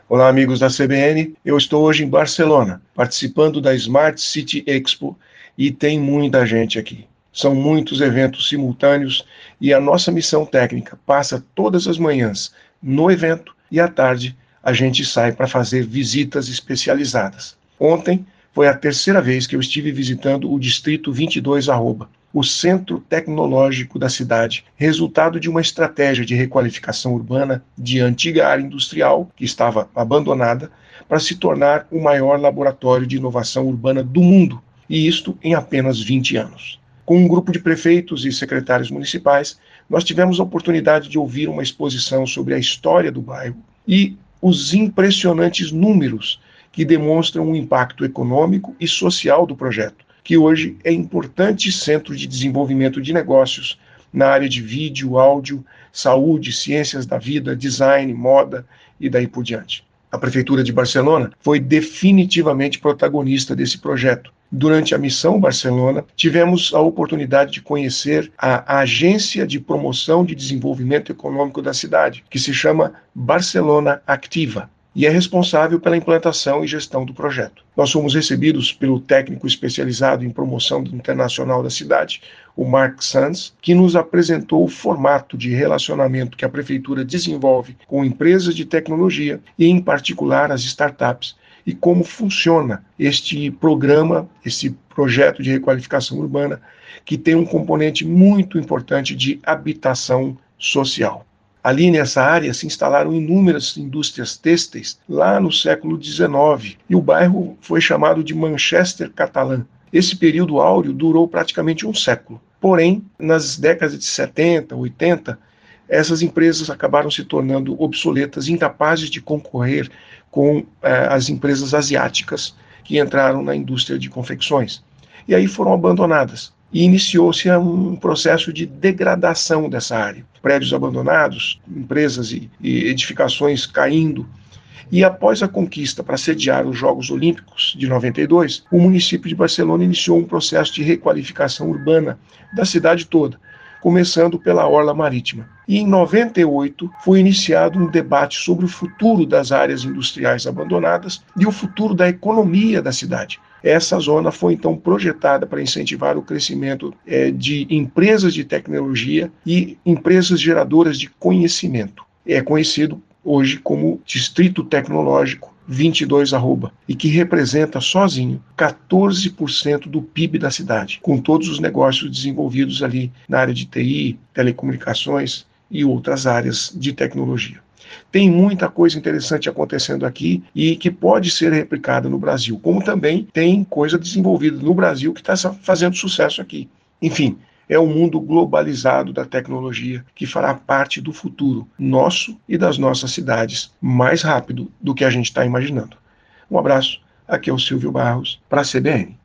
Olá, amigos da CBN. Eu estou hoje em Barcelona, participando da Smart City Expo e tem muita gente aqui. São muitos eventos simultâneos e a nossa missão técnica passa todas as manhãs no evento e à tarde a gente sai para fazer visitas especializadas. Ontem foi a terceira vez que eu estive visitando o Distrito 22 Arroba, o centro tecnológico da cidade, resultado de uma estratégia de requalificação urbana de antiga área industrial, que estava abandonada, para se tornar o maior laboratório de inovação urbana do mundo, e isto em apenas 20 anos. Com um grupo de prefeitos e secretários municipais, nós tivemos a oportunidade de ouvir uma exposição sobre a história do bairro e os impressionantes números que demonstram o impacto econômico e social do projeto, que hoje é importante centro de desenvolvimento de negócios na área de vídeo, áudio, saúde, ciências da vida, design, moda e daí por diante. A Prefeitura de Barcelona foi definitivamente protagonista desse projeto. Durante a Missão Barcelona, tivemos a oportunidade de conhecer a Agência de Promoção de Desenvolvimento Econômico da cidade, que se chama Barcelona Activa, e é responsável pela implantação e gestão do projeto. Nós fomos recebidos pelo técnico especializado em promoção internacional da cidade, o Marc Sanz, que nos apresentou o formato de relacionamento que a Prefeitura desenvolve com empresas de tecnologia e, em particular, as startups, e como funciona este programa, esse projeto de requalificação urbana, que tem um componente muito importante de habitação social. Ali nessa área se instalaram inúmeras indústrias têxteis lá no século XIX e o bairro foi chamado de Manchester Catalã. Esse período áureo durou praticamente um século. Porém, nas décadas de 70, 80, essas empresas acabaram se tornando obsoletas, incapazes de concorrer com as empresas asiáticas que entraram na indústria de confecções. E aí foram abandonadas. E iniciou-se um processo de degradação dessa área. Prédios abandonados, empresas e edificações caindo. E após a conquista para sediar os Jogos Olímpicos de 92, o município de Barcelona iniciou um processo de requalificação urbana da cidade toda, começando pela orla marítima. E em 98 foi iniciado um debate sobre o futuro das áreas industriais abandonadas e o futuro da economia da cidade. Essa zona foi então projetada para incentivar o crescimento de empresas de tecnologia e empresas geradoras de conhecimento. É conhecido hoje como Distrito Tecnológico 22 Arroba, e que representa sozinho 14% do PIB da cidade, com todos os negócios desenvolvidos ali na área de TI, telecomunicações e outras áreas de tecnologia. Tem muita coisa interessante acontecendo aqui e que pode ser replicada no Brasil, como também tem coisa desenvolvida no Brasil que está fazendo sucesso aqui. Enfim, é o mundo globalizado da tecnologia que fará parte do futuro nosso e das nossas cidades mais rápido do que a gente está imaginando. Um abraço, aqui é o Silvio Barros, para a CBN.